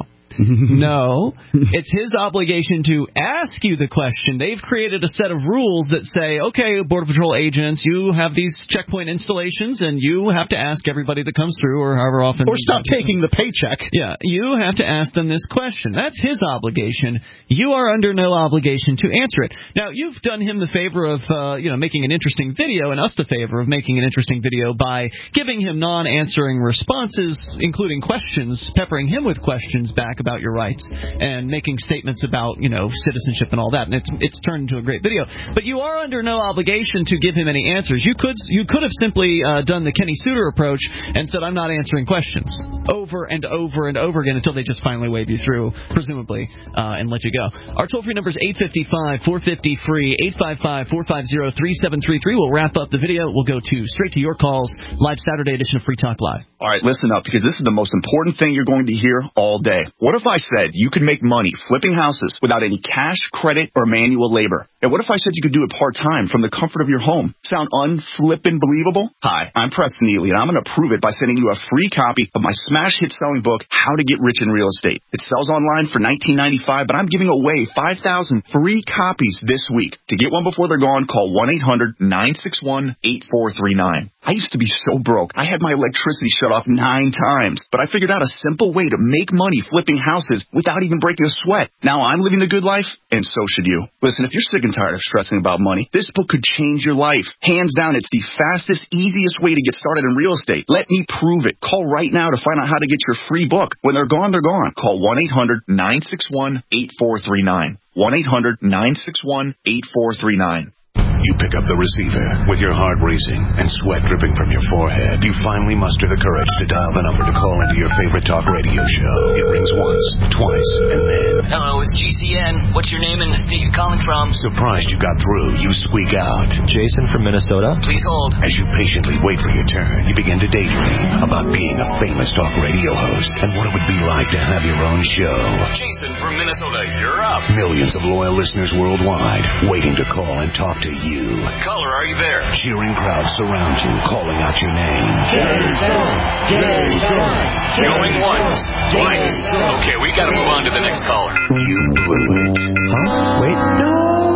No, it's his obligation to ask you the question. They've created a set of rules that say, okay, Border Patrol agents, you have these checkpoint installations, and you have to ask everybody that comes through, or however often. Or stop taking the paycheck. Yeah, you have to ask them this question. That's his obligation. You are under no obligation to answer it. Now, you've done him the favor of, uh, you know, making an interesting video, and us the favor of making an interesting video by giving him non-answering responses, including questions, peppering him with questions back about your rights and making statements about, you know, citizenship and all that. And it's it's turned into a great video. But you are under no obligation to give him any answers. You could you could have simply uh, done the Kenny Suter approach and said, I'm not answering questions over and over and over again until they just finally wave you through, presumably, uh, and let you go. Our toll-free number is eight five five, four five zero, free, eight five five, four five zero, three seven three three. We'll wrap up the video. We'll go to straight to your calls, live Saturday edition of Free Talk Live. All right, listen up, because this is the most important thing you're going to hear all day. What if I said you could make money flipping houses without any cash, credit, or manual labor? And what if I said you could do it part-time from the comfort of your home? Sound unflippin' believable? Hi, I'm Preston Neely, and I'm going to prove it by sending you a free copy of my smash hit selling book, How to Get Rich in Real Estate. It sells online for nineteen ninety-five dollars, but I'm giving away five thousand free copies this week. To get one before they're gone, call one eight hundred, nine six one, eight four three nine. I used to be so broke. I had my electricity shut off nine times, but I figured out a simple way to make money flipping houses without even breaking a sweat. Now I'm living the good life, and so should you. Listen, if you're sick and tired of stressing about money, this book could change your life. Hands down, it's the fastest, easiest way to get started in real estate. Let me prove it. Call right now to find out how to get your free book. When they're gone, they're gone. Call one eight hundred, nine six one, eight four three nine. one eight hundred, nine six one, eight four three nine. You pick up the receiver with your heart racing and sweat dripping from your forehead. You finally muster the courage to dial the number to call into your favorite talk radio show. It rings once, twice, and then... Hello, it's G C N. What's your name and the state you're calling from? Surprised you got through, you squeak out. Jason from Minnesota. Please hold. As you patiently wait for your turn, you begin to daydream about being a famous talk radio host and what it would be like to have your own show. Jason from Minnesota, you're up. Millions of loyal listeners worldwide waiting to call and talk to you. Caller, are you there? Cheering crowds surround you, calling out your name. Jason! Jason! Going once, twice. Okay, we gotta move on to the next caller. You blew it. Huh? Wait. No!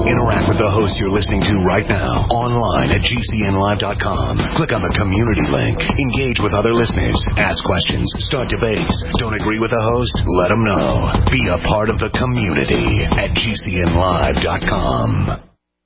Interact with the host you're listening to right now online at G C N live dot com. Click on the community link. Engage with other listeners. Ask questions. Start debates. Don't agree with the host? Let them know. Be a part of the community at G C N live dot com.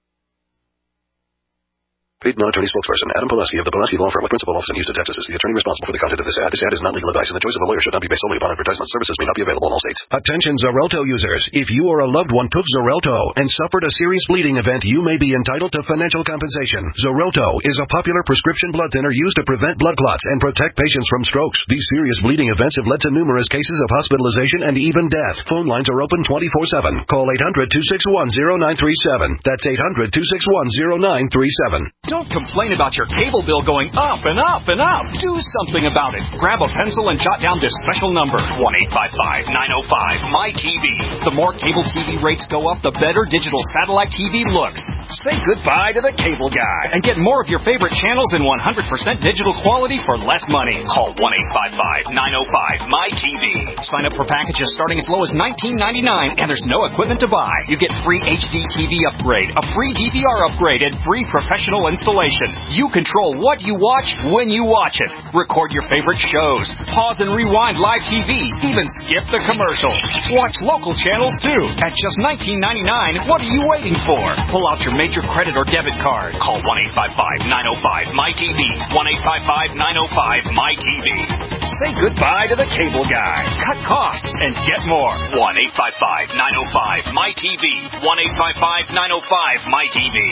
Paid non-attorney spokesperson Adam Pulaski of the Pulaski Law Firm with principal office in Houston, Texas is the attorney responsible for the content of this ad. This ad is not legal advice, and the choice of a lawyer should not be based solely upon advertisement. Services may not be available in all states. Attention Xarelto users. If you or a loved one took Xarelto and suffered a serious bleeding event, you may be entitled to financial compensation. Xarelto is a popular prescription blood thinner used to prevent blood clots and protect patients from strokes. These serious bleeding events have led to numerous cases of hospitalization and even death. Phone lines are open twenty-four seven. Call eight hundred, two six one, zero nine three seven. That's eight hundred, two six one, zero nine three seven. Don't complain about your cable bill going up and up and up. Do something about it. Grab a pencil and jot down this special number, one eight five five, nine oh five, M Y T V. The more cable T V rates go up, the better digital satellite T V looks. Say goodbye to the cable guy and get more of your favorite channels in one hundred percent digital quality for less money. Call one eight five five, nine oh five, M Y T V. Sign up for packages starting as low as nineteen ninety-nine, and there's no equipment to buy. You get free H D T V upgrade, a free D V R upgrade, and free professional installation. You control what you watch when you watch it. Record your favorite shows. Pause and rewind live T V. Even skip the commercials. Watch local channels too. At just nineteen ninety-nine, what are you waiting for? Pull out your major credit or debit card. Call one eight five five, nine oh five, M Y T V. one eight five five, nine oh five, M Y T V. Say goodbye to the cable guy. Cut costs and get more. one eight five five, nine oh five, M Y T V. one eight five five, nine oh five, M Y T V.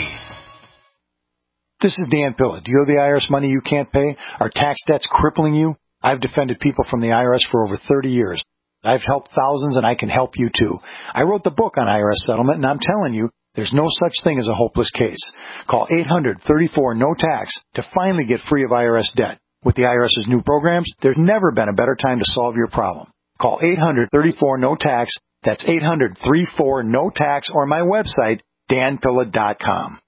This is Dan Pilla. Do you owe the I R S money you can't pay? Are tax debts crippling you? I've defended people from the I R S for over thirty years. I've helped thousands, and I can help you too. I wrote the book on I R S settlement, and I'm telling you, there's no such thing as a hopeless case. Call eight hundred, thirty-four, no tax to finally get free of I R S debt. With the IRS's new programs, there's never been a better time to solve your problem. Call eight hundred, thirty-four, no tax. That's eight hundred, thirty-four, no tax, or my website, dan pilla dot com.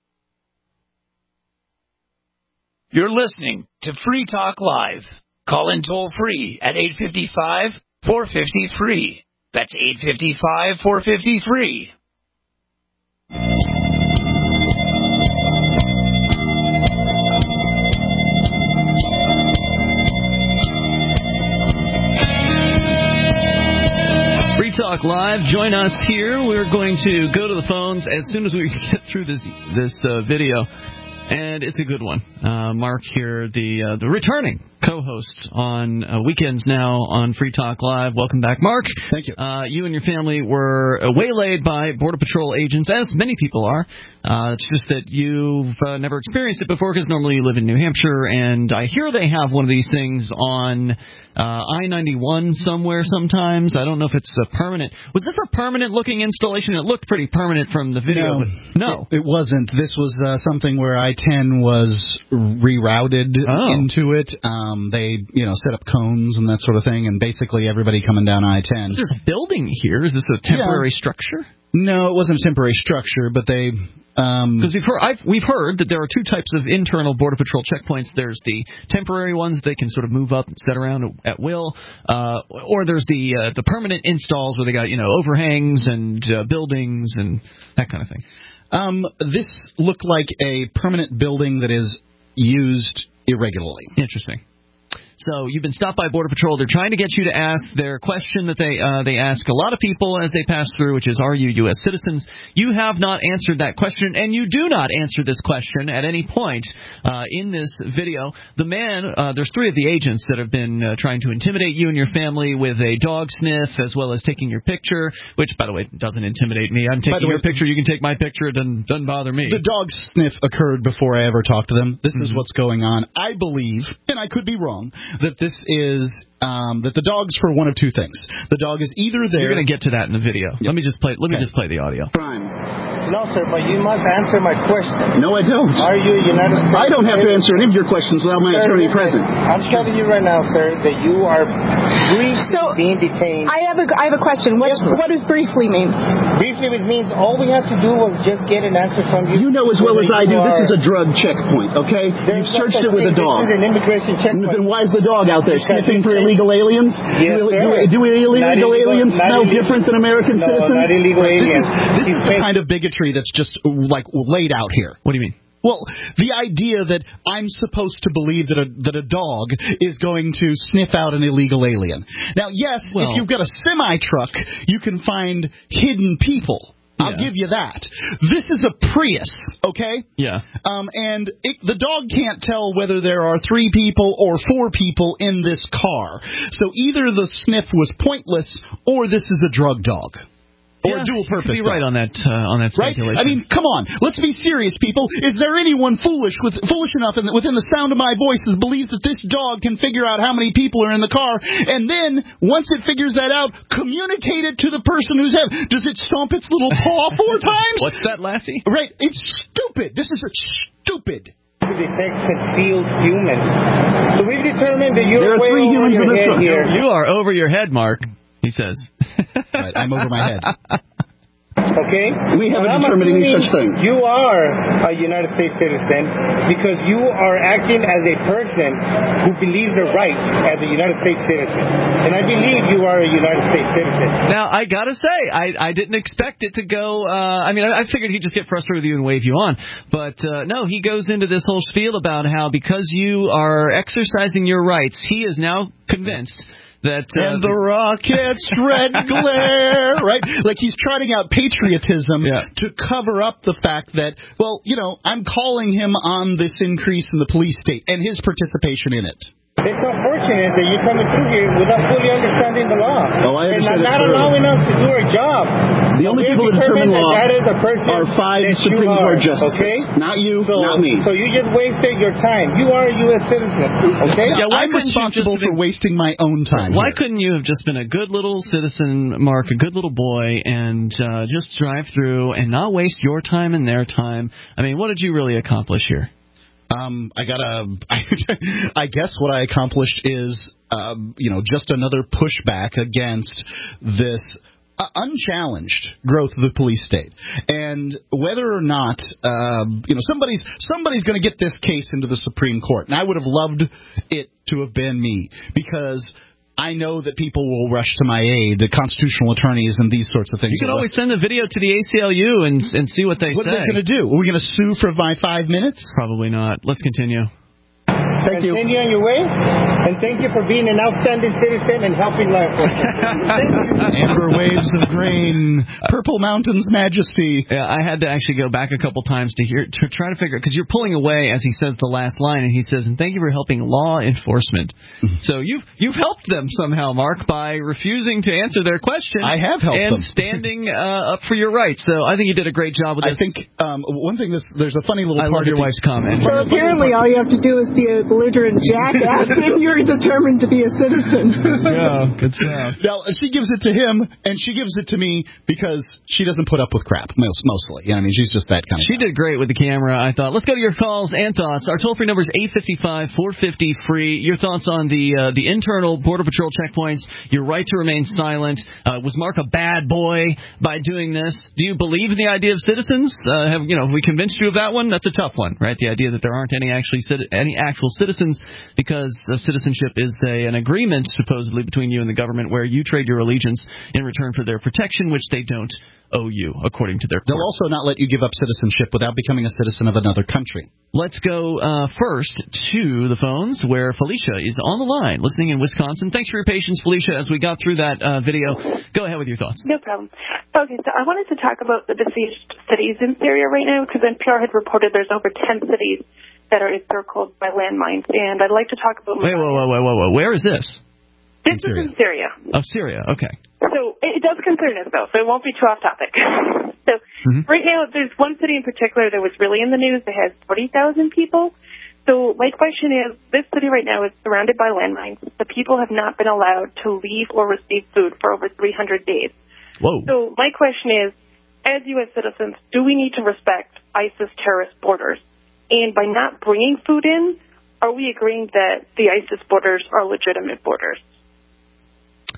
You're listening to Free Talk Live. Call in toll free at eight five five, four five zero, free. That's eight five five, four five zero, free. Free Talk Live. Join us here. We're going to go to the phones as soon as we get through this this uh, video. And it's a good one. Uh, Mark here, the uh, the returning co-host on uh, weekends now on Free Talk Live. Welcome back, Mark. Thank you. Uh, you and your family were waylaid by Border Patrol agents, as many people are. Uh, it's just that you've uh, never experienced it before, because normally you live in New Hampshire, and I hear they have one of these things on uh, I ninety-one somewhere sometimes. I don't know if it's a permanent. Was this a permanent-looking installation? It looked pretty permanent from the video. No, but no. It, it wasn't. This was uh, something where I ten was rerouted oh. into it. Um, they, you know, set up cones and that sort of thing, and basically everybody coming down I ten. There's a building here. Is this a temporary yeah. structure? No, it wasn't a temporary structure, but they... Because um, we've heard, I've, we've heard that there are two types of internal Border Patrol checkpoints. There's the temporary ones they can sort of move up and set around at will, uh, or there's the uh, the permanent installs where they got, you know, overhangs and uh, buildings and that kind of thing. Um, this looked like a permanent building that is used irregularly. Interesting. So you've been stopped by Border Patrol. They're trying to get you to ask their question that they uh, they ask a lot of people as they pass through, which is, are you U S citizens? You have not answered that question, and you do not answer this question at any point uh, in this video. The man, uh, there's three of the agents that have been uh, trying to intimidate you and your family with a dog sniff, as well as taking your picture, which, by the way, doesn't intimidate me. I'm taking your way, picture. You can take my picture. It doesn't, doesn't bother me. The dog sniff occurred before I ever talked to them. This mm-hmm. is what's going on. I believe, and I could be wrong, that this is um, that the dog's for one of two things. The dog is either there. You're going to get to that in the video. Yep. Let me just play. Let me okay. just play the audio. No, sir, but you must answer my question. No, I don't. Are you a United States? I don't have to answer any of your questions without my sir, attorney listen, present. I'm telling you right now, sir, that you are briefly so, being detained. I have a I have a question. What, yes, what does briefly mean? Briefly, it means all we have to do was just get an answer from you. You know as well as I do, this is a drug checkpoint, okay? You've searched it with a dog. This is an immigration checkpoint. Then why is the dog out there sniffing for illegal aliens? Yes, do, sir. do, do illegal, illegal aliens smell illegal, different than American no, citizens? Not illegal aliens. This is, this is the kind of bigotry bigotry that's just, like, laid out here. What do you mean? Well, the idea that I'm supposed to believe that a that a dog is going to sniff out an illegal alien. Now, yes, well, if you've got a semi-truck, you can find hidden people. I'll yeah. give you that. This is a Prius, okay? Yeah. Um, and it, the dog can't tell whether there are three people or four people in this car. So either the sniff was pointless or this is a drug dog. Or yeah, a dual purpose. You could be right on that uh, on that speculation. Right? I mean, come on. Let's be serious, people. Is there anyone foolish with foolish enough in the, within the sound of my voice to believe that this dog can figure out how many people are in the car, and then once it figures that out, communicate it to the person who's having? Does it stomp its little paw four times? What's that, Lassie? Right. It's stupid. This is a stupid. To detect concealed humans. So we've determined that you're way three over humans your in this head truck. here. You are over your head, Mark. He says. Right, I'm over my head. Okay? We haven't I'm determined any assuming such thing. You are a United States citizen because you are acting as a person who believes their rights as a United States citizen. And I believe you are a United States citizen. Now, I gotta say, I, I didn't expect it to go, uh, I mean, I, I figured he'd just get frustrated with you and wave you on. But, uh, no, he goes into this whole spiel about how because you are exercising your rights, he is now convinced that uh, and the rocket's red glare, right? Like he's trotting out patriotism yeah. to cover up the fact that, well, you know, I'm calling him on this increase in the police state and his participation in it. It's unfortunate that you're coming through here without fully understanding the law. Oh, I and understand not it allowing us to do our job. The only people that determine law that is a person are five that Supreme you Court are, justices. Okay? Not you, so, not me. So you just wasted your time. You are a U S citizen. Okay? Yeah, I'm responsible for wasting my own time. Why here. couldn't you have just been a good little citizen, Mark, a good little boy, and uh, just drive through and not waste your time and their time? I mean, what did you really accomplish here? Um, I gotta. I guess what I accomplished is, um, you know, just another pushback against this uh, unchallenged growth of the police state, and whether or not, um, you know, somebody's somebody's going to get this case into the Supreme Court, and I would have loved it to have been me because I know that people will rush to my aid, the constitutional attorneys and these sorts of things. You can always send a video to the A C L U and and see what they what say. What are they going to do? Are we going to sue for my five minutes? Probably not. Let's continue. Thank you. Continue on your way, and thank you for being an outstanding citizen and helping law enforcement. Amber waves of grain, purple mountains majesty. Yeah, I had to actually go back a couple times to hear to try to figure it because you're pulling away as he says the last line, and he says, "And thank you for helping law enforcement." So you've you've helped them somehow, Mark, by refusing to answer their question. I have helped and them. standing uh, up for your rights. So I think you did a great job with this. I think um, one thing that's there's a funny little I part love your of wife's comment. Well, apparently all you have to do is be a belligerent jackass and you're determined to be a citizen. Yeah, good stuff. Now, she gives it to him, and she gives it to me because she doesn't put up with crap, most, mostly. You know, I mean, she's just that kind of She guy. did great with the camera, I thought. Let's go to your calls and thoughts. Our toll-free number is eight five five, four five zero, free. Your thoughts on the uh, the internal Border Patrol checkpoints, your right to remain silent. Uh, was Mark a bad boy by doing this? Do you believe in the idea of citizens? Uh, have, you know, have we convinced you of that one? That's a tough one, right? The idea that there aren't any actually any actual citizens because uh, citizenship is a, an agreement, supposedly, between you and the government where you trade your allegiance in return for their protection, which they don't owe you, according to their court. They'll also not let you give up citizenship without becoming a citizen of another country. Let's go uh, first to the phones where Felicia is on the line, listening in Wisconsin. Thanks for your patience, Felicia, as we got through that uh, video. Go ahead with your thoughts. No problem. Okay, so I wanted to talk about the besieged cities in Syria right now because N P R had reported there's over ten cities that are encircled by landmines, and I'd like to talk about... Wait, whoa, whoa, whoa, whoa, whoa. Where is this? This is in Syria. Oh, Syria, okay. So it does concern us, though, so it won't be too off-topic. So mm-hmm. right now, there's one city in particular that was really in the news that has forty thousand people. So my question is, this city right now is surrounded by landmines. The people have not been allowed to leave or receive food for over three hundred days. Whoa. So my question is, as U S citizens, do we need to respect ISIS terrorist borders? And by not bringing food in, are we agreeing that the ISIS borders are legitimate borders?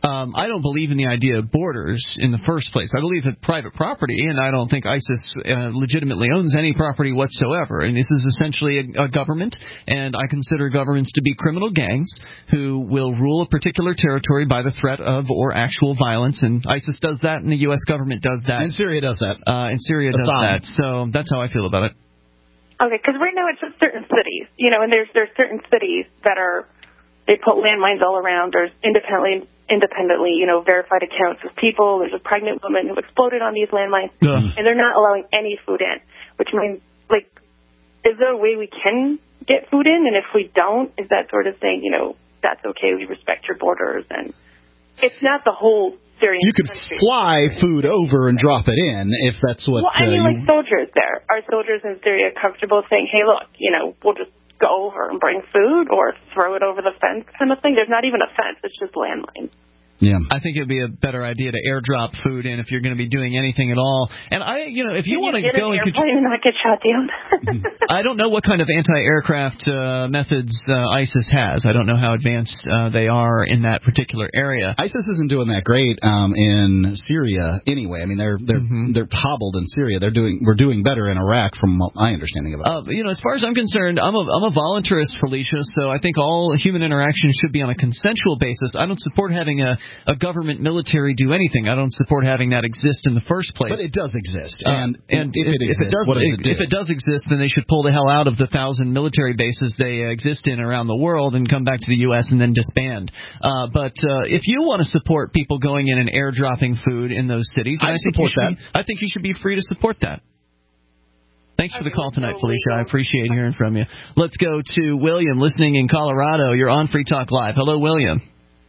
Um, I don't believe in the idea of borders in the first place. I believe in private property, and I don't think ISIS uh, legitimately owns any property whatsoever. And this is essentially a, a government, and I consider governments to be criminal gangs who will rule a particular territory by the threat of or actual violence. And ISIS does that, and the U S government does that. And Syria does that. Uh, and Syria does Assad. that. So that's how I feel about it. Okay, because right now it's just certain cities, you know, and there's there's certain cities that are, they put landmines all around. There's independently, independently, you know, verified accounts of people. There's a pregnant woman who exploded on these landmines, Ugh. and they're not allowing any food in, which means, like, is there a way we can get food in? And if we don't, is that sort of saying, you know, that's okay, we respect your borders? And it's not the whole Syrian You could country. fly food over and drop it in if that's what. Well, I mean, uh, like soldiers there. Are soldiers in Syria comfortable saying, hey, look, you know, we'll just go over and bring food or throw it over the fence kind of thing? There's not even a fence. It's just landmines. Yeah. I think it would be a better idea to airdrop food in if you're going to be doing anything at all. And I, you know, if you Can want to you get go an and airplane and not get shot down? I don't know what kind of anti-aircraft uh, methods uh, ISIS has. I don't know how advanced uh, they are in that particular area. ISIS isn't doing that great um, in Syria anyway. I mean, they're they're Mm-hmm. they're hobbled in Syria. They're doing we're doing better in Iraq, from my understanding of it. Uh, you know, as far as I'm concerned, I'm a I'm a voluntarist, Felicia. So I think all human interaction should be on a consensual basis. I don't support having a, a government military do anything. I don't support having that exist in the first place. But it does exist, Uh, and, and if, it exists, if it does, what does it do? if it does exist, then they should pull the hell out of the thousand military bases they uh, exist in around the world and come back to the U S and then disband. Uh, but uh, if you want to support people going in and airdropping food in those cities, I I think support you should that. Be, I think you should be free to support that. Thanks for the call tonight, Felicia. I appreciate hearing from you. Let's go to William, listening in Colorado. You're on Free Talk Live. Hello, William.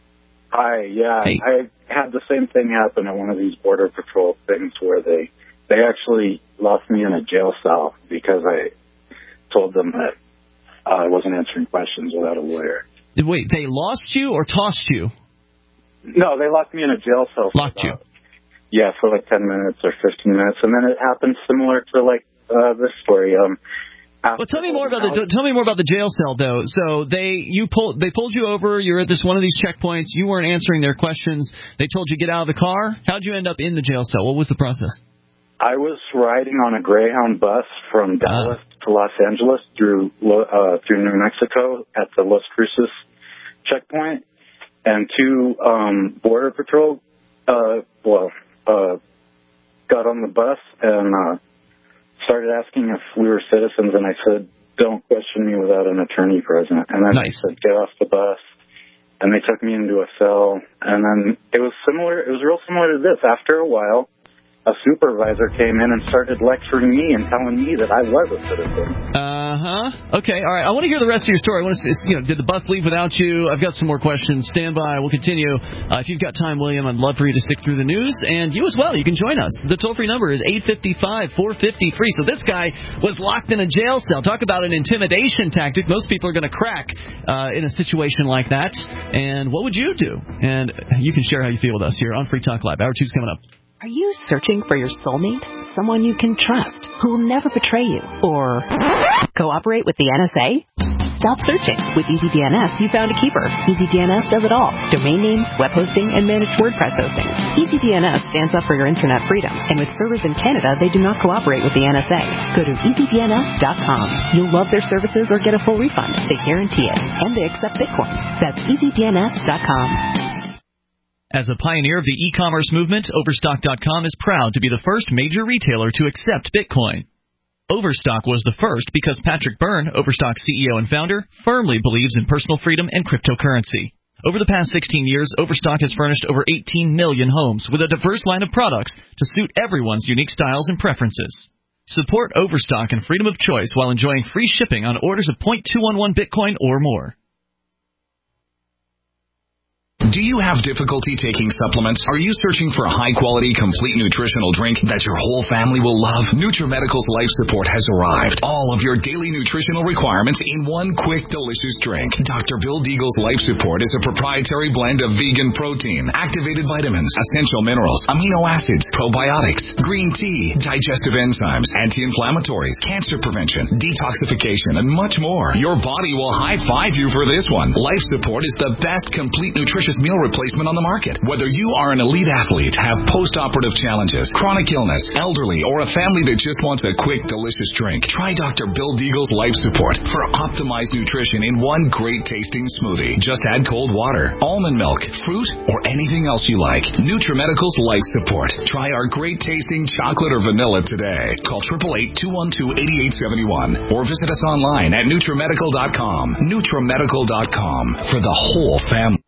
Hi, yeah. Hey. I had the same thing happen at one of these Border Patrol things where they they actually locked me in a jail cell because I told them that uh, I wasn't answering questions without a lawyer. Wait, they lost you or tossed you? No, they locked me in a jail cell. For Locked about, you? Yeah, for like ten minutes or fifteen minutes. And then it happened similar to like uh, this story. Um, Well, tell me more about the tell me more about the jail cell, though. So they you pulled they pulled you over. You're at this one of these checkpoints. You weren't answering their questions. They told you get out of the car. How'd you end up in the jail cell? What was the process? I was riding on a Greyhound bus from Dallas uh. to Los Angeles through uh, through New Mexico at the Las Cruces checkpoint, and two um, Border Patrol uh, well uh, got on the bus and uh, started asking if we were citizens, and I said, "Don't question me without an attorney present." And then nice. they said, "Get off the bus." And they took me into a cell, and then it was similar. It was real similar to this. After a while, a supervisor came in and started lecturing me and telling me that I was a citizen. Uh huh. Okay. All right. I want to hear the rest of your story. I want to, you know, did the bus leave without you? I've got some more questions. Stand by. We'll continue. Uh, if you've got time, William, I'd love for you to stick through the news, and you as well. You can join us. The toll-free number is eight five five, four five zero, free. So this guy was locked in a jail cell. Talk about an intimidation tactic. Most people are going to crack uh, in a situation like that. And what would you do? And you can share how you feel with us here on Free Talk Live. Hour two's coming up. Are you searching for your soulmate? Someone you can trust, who will never betray you? Or cooperate with the N S A? Stop searching. With EasyDNS, you found a keeper. EasyDNS does it all. Domain names, web hosting, and managed WordPress hosting. EasyDNS stands up for your internet freedom. And with servers in Canada, they do not cooperate with the N S A. Go to easy D N S dot com. You'll love their services or get a full refund. They guarantee it. And they accept Bitcoin. That's easy D N S dot com. As a pioneer of the e-commerce movement, Overstock dot com is proud to be the first major retailer to accept Bitcoin. Overstock was the first because Patrick Byrne, Overstock C E O and founder, firmly believes in personal freedom and cryptocurrency. Over the past sixteen years, Overstock has furnished over eighteen million homes with a diverse line of products to suit everyone's unique styles and preferences. Support Overstock and freedom of choice while enjoying free shipping on orders of zero point two one one Bitcoin or more. Do you have difficulty taking supplements? Are you searching for a high-quality, complete nutritional drink that your whole family will love? NutriMedical's Life Support has arrived. All of your daily nutritional requirements in one quick, delicious drink. Doctor Bill Deagle's Life Support is a proprietary blend of vegan protein, activated vitamins, essential minerals, amino acids, probiotics, green tea, digestive enzymes, anti-inflammatories, cancer prevention, detoxification, and much more. Your body will high-five you for this one. Life Support is the best complete nutritious best meal replacement on the market. Whether you are an elite athlete, have post-operative challenges, chronic illness, elderly, or a family that just wants a quick, delicious drink, try Doctor Bill Deagle's Life Support for optimized nutrition in one great tasting smoothie. Just add cold water, almond milk, fruit, or anything else you like. NutriMedical's Life Support. Try our great tasting chocolate or vanilla today. Call eight eight eight, two one two, eight eight seven one or visit us online at NutriMedical dot com. NutriMedical dot com for the whole family.